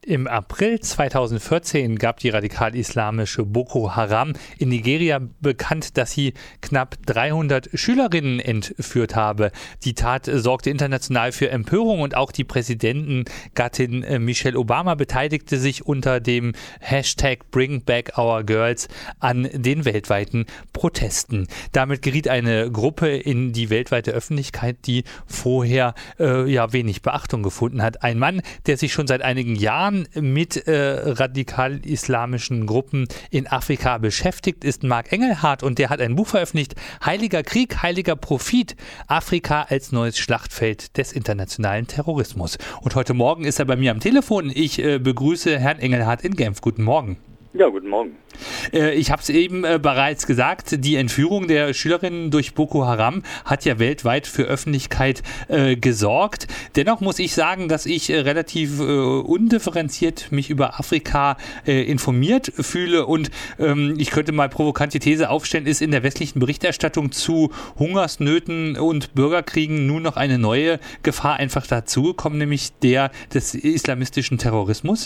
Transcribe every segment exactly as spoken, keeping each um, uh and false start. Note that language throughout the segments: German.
Im April zweitausendvierzehn gab die radikal-islamische Boko Haram in Nigeria bekannt, dass sie knapp dreihundert Schülerinnen entführt habe. Die Tat sorgte international für Empörung und auch die Präsidentengattin Michelle Obama beteiligte sich unter dem Hashtag Bring Back Our Girls an den weltweiten Protesten. Damit geriet eine Gruppe in die weltweite Öffentlichkeit, die vorher äh, ja wenig Beachtung gefunden hat. Ein Mann, der sich schon seit einigen Jahren mit äh, radikal-islamischen Gruppen in Afrika beschäftigt, ist Marc Engelhardt, und der hat ein Buch veröffentlicht, Heiliger Krieg, heiliger Profit, Afrika als neues Schlachtfeld des internationalen Terrorismus. Und heute Morgen ist er bei mir am Telefon. Ich äh, begrüße Herrn Engelhardt in Genf. Guten Morgen. Ja, guten Morgen. Äh, ich habe es eben äh, bereits gesagt, die Entführung der Schülerinnen durch Boko Haram hat ja weltweit für Öffentlichkeit äh, gesorgt. Dennoch muss ich sagen, dass ich äh, relativ äh, undifferenziert mich über Afrika äh, informiert fühle, und ähm, ich könnte mal provokant die These aufstellen, ist in der westlichen Berichterstattung zu Hungersnöten und Bürgerkriegen nun noch eine neue Gefahr einfach dazugekommen, nämlich der des islamistischen Terrorismus?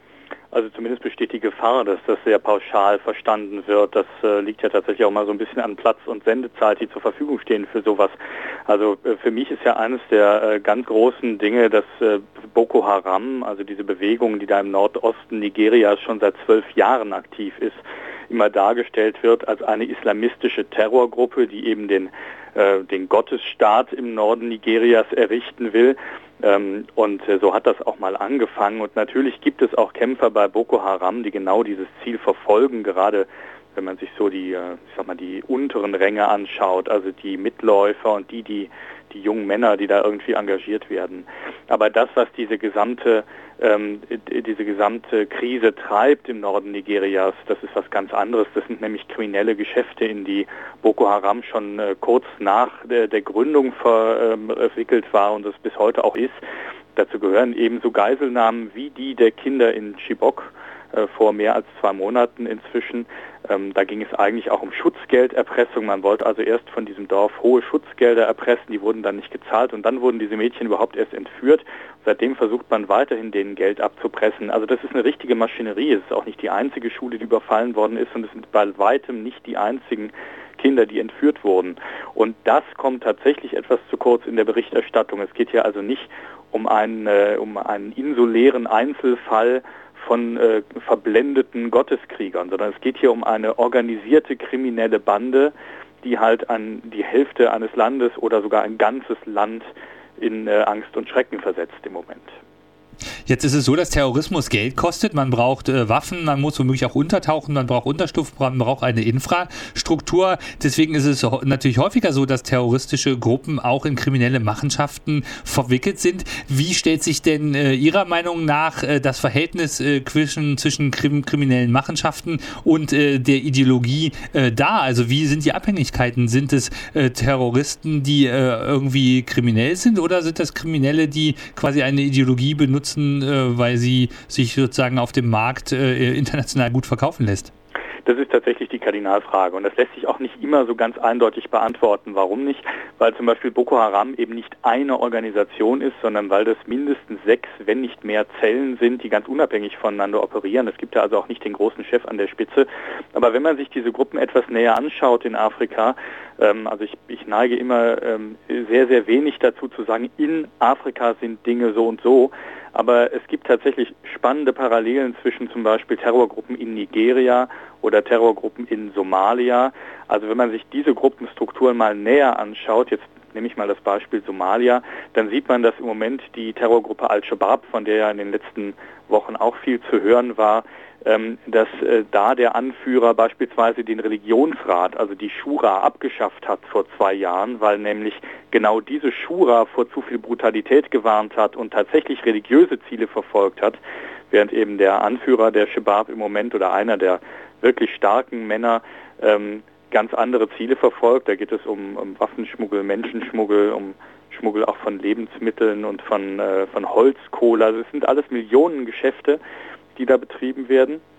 Also zumindest besteht die Gefahr, dass das sehr pauschal verstanden wird. Das äh, liegt ja tatsächlich auch mal so ein bisschen an Platz und Sendezeit, die zur Verfügung stehen für sowas. Also äh, für mich ist ja eines der äh, ganz großen Dinge, dass äh, Boko Haram, also diese Bewegung, die da im Nordosten Nigerias schon seit zwölf Jahren aktiv ist, immer dargestellt wird als eine islamistische Terrorgruppe, die eben den, äh, den Gottesstaat im Norden Nigerias errichten will. Ähm, und äh, so hat das auch mal angefangen. Und natürlich gibt es auch Kämpfer bei Boko Haram, die genau dieses Ziel verfolgen, gerade wenn man sich so die, äh, ich sag mal, die unteren Ränge anschaut, also die Mitläufer und die, die, die jungen Männer, die da irgendwie engagiert werden. Aber das, was diese gesamte, ähm, diese gesamte Krise treibt im Norden Nigerias, das ist was ganz anderes. Das sind nämlich kriminelle Geschäfte, in die Boko Haram schon äh, kurz nach der, der Gründung verwickelt ähm, war und das bis heute auch ist. Dazu gehören ebenso Geiselnahmen wie die der Kinder in Chibok äh, vor mehr als zwei Monaten inzwischen. Ähm, da ging es eigentlich auch um Schutzgelderpressung. Man wollte also erst von diesem Dorf hohe Schutzgelder erpressen, die wurden dann nicht gezahlt, und dann wurden diese Mädchen überhaupt erst entführt. Seitdem versucht man weiterhin, denen Geld abzupressen. Also das ist eine richtige Maschinerie. Es ist auch nicht die einzige Schule, die überfallen worden ist, und es sind bei weitem nicht die einzigen Kinder, die entführt wurden. Und das kommt tatsächlich etwas zu kurz in der Berichterstattung. Es geht hier also nicht um einen, äh, um einen insulären Einzelfall von äh, verblendeten Gotteskriegern, sondern es geht hier um eine organisierte kriminelle Bande, die halt an die Hälfte eines Landes oder sogar ein ganzes Land in äh, Angst und Schrecken versetzt im Moment. Jetzt ist es so, dass Terrorismus Geld kostet. Man braucht äh, Waffen, man muss womöglich auch untertauchen, man braucht Unterschlupf, man braucht eine Infrastruktur. Deswegen ist es natürlich häufiger so, dass terroristische Gruppen auch in kriminelle Machenschaften verwickelt sind. Wie stellt sich denn äh, Ihrer Meinung nach äh, das Verhältnis äh, zwischen, zwischen krim- kriminellen Machenschaften und äh, der Ideologie äh, dar? Also wie sind die Abhängigkeiten? Sind es äh, Terroristen, die äh, irgendwie kriminell sind, oder sind das Kriminelle, die quasi eine Ideologie benutzen, weil sie sich sozusagen auf dem Markt äh, international gut verkaufen lässt? Das ist tatsächlich die Kardinalfrage, und das lässt sich auch nicht immer so ganz eindeutig beantworten. Warum nicht? Weil zum Beispiel Boko Haram eben nicht eine Organisation ist, sondern weil das mindestens sechs, wenn nicht mehr Zellen sind, die ganz unabhängig voneinander operieren. Es gibt ja also auch nicht den großen Chef an der Spitze. Aber wenn man sich diese Gruppen etwas näher anschaut in Afrika, ähm, also ich, ich neige immer ähm, sehr, sehr wenig dazu zu sagen, in Afrika sind Dinge so und so. Aber es gibt tatsächlich spannende Parallelen zwischen zum Beispiel Terrorgruppen in Nigeria oder Terrorgruppen in Somalia. Also wenn man sich diese Gruppenstrukturen mal näher anschaut, jetzt nehme ich mal das Beispiel Somalia, dann sieht man, dass im Moment die Terrorgruppe Al-Shabaab, von der ja in den letzten Wochen auch viel zu hören war, ähm, dass äh, da der Anführer beispielsweise den Religionsrat, also die Schura, abgeschafft hat vor zwei Jahren, weil nämlich genau diese Schura vor zu viel Brutalität gewarnt hat und tatsächlich religiöse Ziele verfolgt hat, während eben der Anführer der Shabaab im Moment oder einer der wirklich starken Männer ähm, ganz andere Ziele verfolgt. Da geht es um, um Waffenschmuggel, Menschenschmuggel, um Schmuggel auch von Lebensmitteln und von, äh, von Holzkohle. Also es sind alles Millionengeschäfte, die da betrieben werden.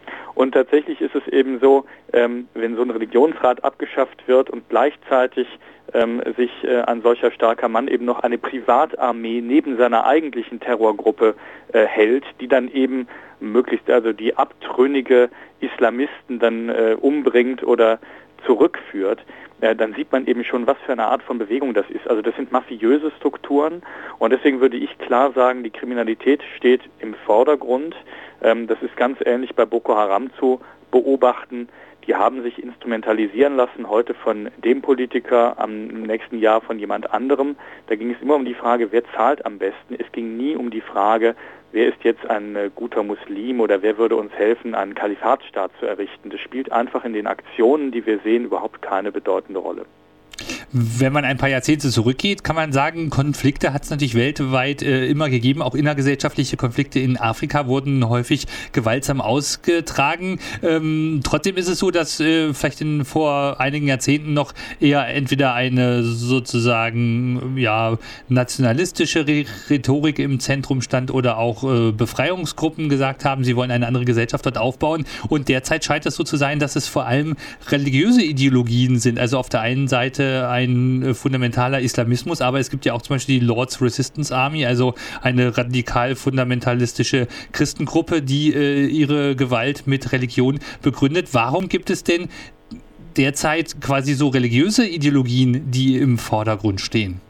Und tatsächlich ist es eben so, ähm, wenn so ein Religionsrat abgeschafft wird und gleichzeitig ähm, sich äh, ein solcher starker Mann eben noch eine Privatarmee neben seiner eigentlichen Terrorgruppe äh, hält, die dann eben möglichst also die abtrünnige Islamisten dann äh, umbringt oder zurückführt, äh, dann sieht man eben schon, was für eine Art von Bewegung das ist. Also das sind mafiöse Strukturen und deswegen würde ich klar sagen, die Kriminalität steht im Vordergrund. Ähm, das ist ganz ähnlich bei Boko Haram zu beobachten. Die haben sich instrumentalisieren lassen, heute von dem Politiker, am nächsten Jahr von jemand anderem. Da ging es immer um die Frage, wer zahlt am besten. Es ging nie um die Frage, wer ist jetzt ein äh, guter Muslim oder wer würde uns helfen, einen Kalifatsstaat zu errichten. Das spielt einfach in den Aktionen, die wir sehen, überhaupt keine bedeutende Rolle. Wenn man ein paar Jahrzehnte zurückgeht, kann man sagen, Konflikte hat es natürlich weltweit äh, immer gegeben. Auch innergesellschaftliche Konflikte in Afrika wurden häufig gewaltsam ausgetragen. Ähm, trotzdem ist es so, dass äh, vielleicht in, vor einigen Jahrzehnten noch eher entweder eine sozusagen ja, nationalistische Rhetorik im Zentrum stand oder auch äh, Befreiungsgruppen gesagt haben, sie wollen eine andere Gesellschaft dort aufbauen. Und derzeit scheint es so zu sein, dass es vor allem religiöse Ideologien sind. Also auf der einen Seite ein fundamentaler Islamismus, aber es gibt ja auch zum Beispiel die Lord's Resistance Army, also eine radikal-fundamentalistische Christengruppe, die äh, ihre Gewalt mit Religion begründet. Warum gibt es denn derzeit quasi so religiöse Ideologien, die im Vordergrund stehen?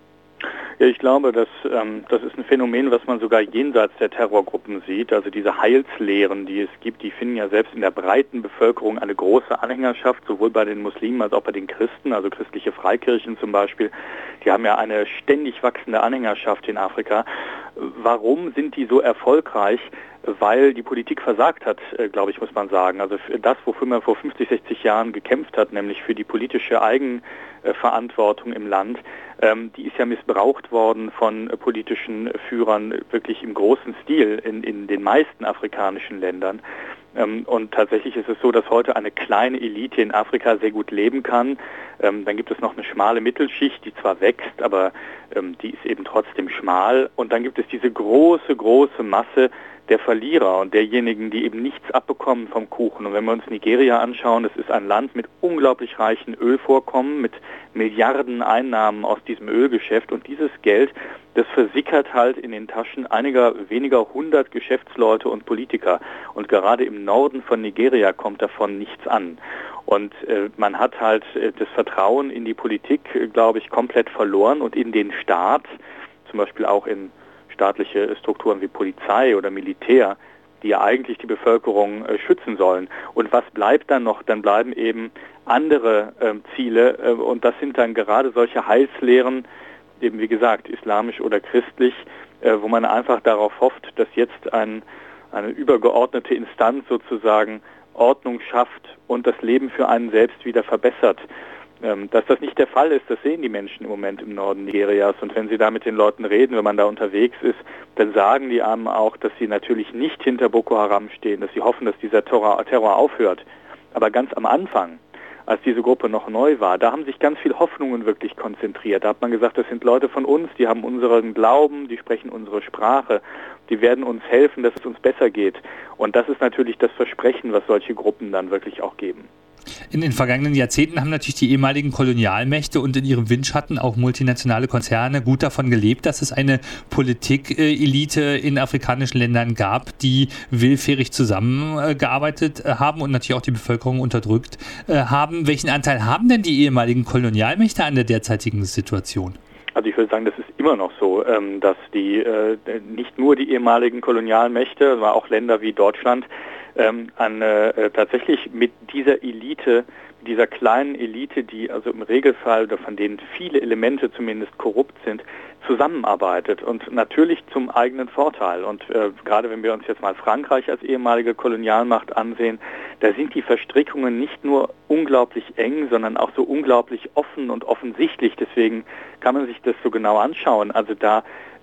Ja, ich glaube, dass, ähm, das ist ein Phänomen, was man sogar jenseits der Terrorgruppen sieht. Also diese Heilslehren, die es gibt, die finden ja selbst in der breiten Bevölkerung eine große Anhängerschaft, sowohl bei den Muslimen als auch bei den Christen, also christliche Freikirchen zum Beispiel. Die haben ja eine ständig wachsende Anhängerschaft in Afrika. Warum sind die so erfolgreich? Weil die Politik versagt hat, glaube ich, muss man sagen. Also für das, wofür man vor fünfzig, sechzig Jahren gekämpft hat, nämlich für die politische Eigenverantwortung im Land, ähm, die ist ja missbraucht worden von politischen Führern wirklich im großen Stil in, in den meisten afrikanischen Ländern. Ähm, und tatsächlich ist es so, dass heute eine kleine Elite in Afrika sehr gut leben kann. Ähm, dann gibt es noch eine schmale Mittelschicht, die zwar wächst, aber ähm, die ist eben trotzdem schmal. Und dann gibt es diese große, große Masse der Verlierer und derjenigen, die eben nichts abbekommen vom Kuchen. Und wenn wir uns Nigeria anschauen, das ist ein Land mit unglaublich reichen Ölvorkommen, mit Milliarden Einnahmen aus diesem Ölgeschäft. Und dieses Geld, das versickert halt in den Taschen einiger weniger hundert Geschäftsleute und Politiker. Und gerade im Norden von Nigeria kommt davon nichts an. Und äh, man hat halt äh, das Vertrauen in die Politik, äh, glaube ich, komplett verloren und in den Staat, zum Beispiel auch in staatliche Strukturen wie Polizei oder Militär, die ja eigentlich die Bevölkerung äh, schützen sollen. Und was bleibt dann noch? Dann bleiben eben andere äh, Ziele äh, und das sind dann gerade solche Heilslehren, eben wie gesagt, islamisch oder christlich, äh, wo man einfach darauf hofft, dass jetzt ein, eine übergeordnete Instanz sozusagen Ordnung schafft und das Leben für einen selbst wieder verbessert. Dass das nicht der Fall ist, das sehen die Menschen im Moment im Norden Nigerias. Und wenn sie da mit den Leuten reden, wenn man da unterwegs ist, dann sagen die einem auch, dass sie natürlich nicht hinter Boko Haram stehen, dass sie hoffen, dass dieser Terror, Terror aufhört. Aber ganz am Anfang, als diese Gruppe noch neu war, da haben sich ganz viele Hoffnungen wirklich konzentriert. Da hat man gesagt, das sind Leute von uns, die haben unseren Glauben, die sprechen unsere Sprache, die werden uns helfen, dass es uns besser geht. Und das ist natürlich das Versprechen, was solche Gruppen dann wirklich auch geben. In den vergangenen Jahrzehnten haben natürlich die ehemaligen Kolonialmächte und in ihrem Windschatten auch multinationale Konzerne gut davon gelebt, dass es eine Politikelite in afrikanischen Ländern gab, die willfährig zusammengearbeitet haben und natürlich auch die Bevölkerung unterdrückt haben. Welchen Anteil haben denn die ehemaligen Kolonialmächte an der derzeitigen Situation? Also ich würde sagen, das ist immer noch so, dass die nicht nur die ehemaligen Kolonialmächte, sondern auch Länder wie Deutschland, Ähm, an, äh, tatsächlich mit dieser Elite, dieser kleinen Elite, die also im Regelfall oder von denen viele Elemente zumindest korrupt sind, zusammenarbeitet und natürlich zum eigenen Vorteil. Und äh, gerade wenn wir uns jetzt mal Frankreich als ehemalige Kolonialmacht ansehen, da sind die Verstrickungen nicht nur unglaublich eng, sondern auch so unglaublich offen und offensichtlich. Deswegen kann man sich das so genau anschauen. Also da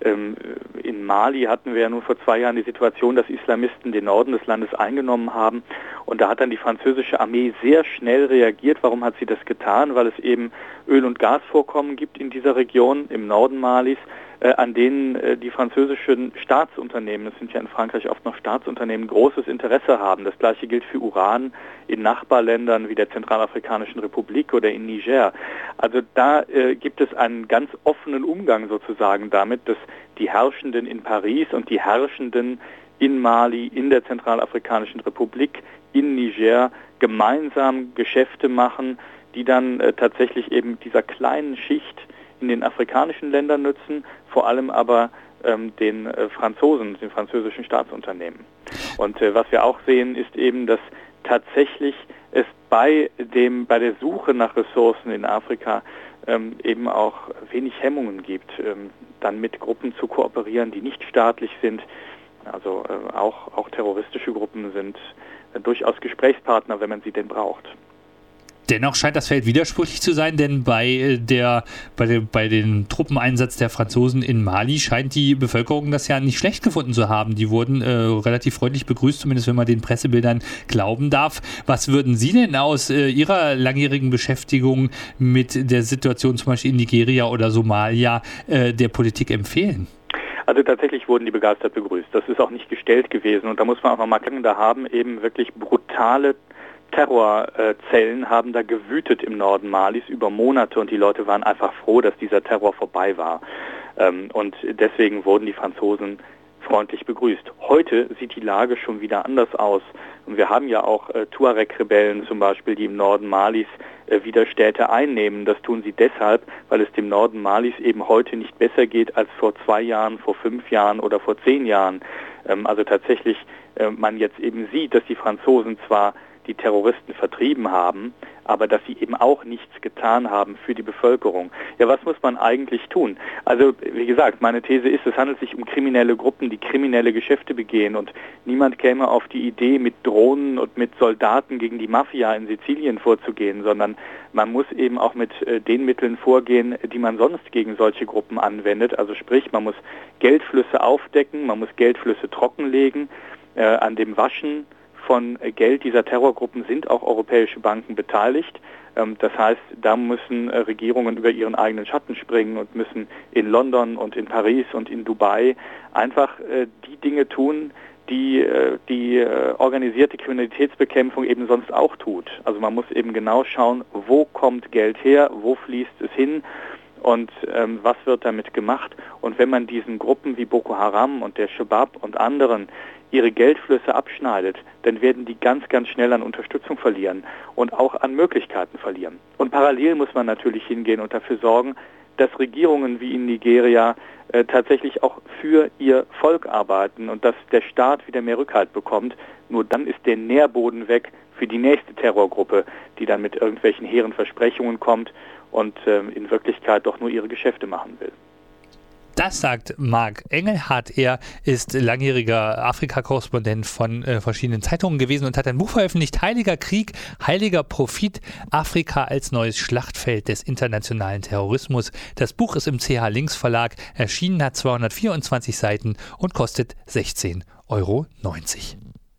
Ähm, in Mali hatten wir ja nun vor zwei Jahren die Situation, dass Islamisten den Norden des Landes eingenommen haben. Und da hat dann die französische Armee sehr schnell reagiert. Warum hat sie das getan? Weil es eben Öl- und Gasvorkommen gibt in dieser Region, im Norden Malis, äh, an denen äh, die französischen Staatsunternehmen, es sind ja in Frankreich oft noch Staatsunternehmen, großes Interesse haben. Das gleiche gilt für Uran in Nachbarländern wie der Zentralafrikanischen Republik oder in Niger. Also da äh, gibt es einen ganz offenen Umgang sozusagen damit, dass die Herrschenden in Paris und die Herrschenden in Mali, in der Zentralafrikanischen Republik, in Niger gemeinsam Geschäfte machen, die dann äh, tatsächlich eben dieser kleinen Schicht in den afrikanischen Ländern nützen, vor allem aber ähm, den äh, Franzosen, den französischen Staatsunternehmen. Und äh, was wir auch sehen, ist eben, dass tatsächlich es bei dem bei der Suche nach Ressourcen in Afrika ähm, eben auch wenig Hemmungen gibt, ähm, dann mit Gruppen zu kooperieren, die nicht staatlich sind. Also äh, auch, auch terroristische Gruppen sind äh, durchaus Gesprächspartner, wenn man sie denn braucht. Dennoch scheint das Feld widersprüchlich zu sein, denn bei der, bei der, bei dem Truppeneinsatz der Franzosen in Mali scheint die Bevölkerung das ja nicht schlecht gefunden zu haben. Die wurden äh, relativ freundlich begrüßt, zumindest wenn man den Pressebildern glauben darf. Was würden Sie denn aus äh, Ihrer langjährigen Beschäftigung mit der Situation zum Beispiel in Nigeria oder Somalia äh, der Politik empfehlen? Also tatsächlich wurden die begeistert begrüßt. Das ist auch nicht gestellt gewesen. Und da muss man auch nochmal sagen, da haben eben wirklich brutale Terrorzellen haben da gewütet im Norden Malis über Monate und die Leute waren einfach froh, dass dieser Terror vorbei war. Und deswegen wurden die Franzosen freundlich begrüßt. Heute sieht die Lage schon wieder anders aus. Und wir haben ja auch äh, Tuareg-Rebellen zum Beispiel, die im Norden Malis äh, wieder Städte einnehmen. Das tun sie deshalb, weil es dem Norden Malis eben heute nicht besser geht als vor zwei Jahren, vor fünf Jahren oder vor zehn Jahren. Ähm, also tatsächlich äh, man jetzt eben sieht, dass die Franzosen zwar die Terroristen vertrieben haben, aber dass sie eben auch nichts getan haben für die Bevölkerung. Ja, was muss man eigentlich tun? Also, wie gesagt, meine These ist, es handelt sich um kriminelle Gruppen, die kriminelle Geschäfte begehen und niemand käme auf die Idee, mit Drohnen und mit Soldaten gegen die Mafia in Sizilien vorzugehen, sondern man muss eben auch mit äh, den Mitteln vorgehen, die man sonst gegen solche Gruppen anwendet. Also sprich, man muss Geldflüsse aufdecken, man muss Geldflüsse trockenlegen, äh, an dem Waschen von Geld dieser Terrorgruppen sind auch europäische Banken beteiligt. Das heißt, da müssen Regierungen über ihren eigenen Schatten springen und müssen in London und in Paris und in Dubai einfach die Dinge tun, die die organisierte Kriminalitätsbekämpfung eben sonst auch tut. Also man muss eben genau schauen, wo kommt Geld her, wo fließt es hin und ähm, was wird damit gemacht. Und wenn man diesen Gruppen wie Boko Haram und der Shabab und anderen ihre Geldflüsse abschneidet, dann werden die ganz, ganz schnell an Unterstützung verlieren und auch an Möglichkeiten verlieren. Und parallel muss man natürlich hingehen und dafür sorgen, dass Regierungen wie in Nigeria äh, tatsächlich auch für ihr Volk arbeiten und dass der Staat wieder mehr Rückhalt bekommt. Nur dann ist der Nährboden weg für die nächste Terrorgruppe, die dann mit irgendwelchen hehren Versprechungen kommt und äh, in Wirklichkeit doch nur ihre Geschäfte machen will. Das sagt Marc Engelhardt. Er ist langjähriger Afrika-Korrespondent von äh, verschiedenen Zeitungen gewesen und hat ein Buch veröffentlicht, Heiliger Krieg, heiliger Profit, Afrika als neues Schlachtfeld des internationalen Terrorismus. Das Buch ist im C H Links Verlag erschienen, hat zweihundertvierundzwanzig Seiten und kostet sechzehn Euro neunzig.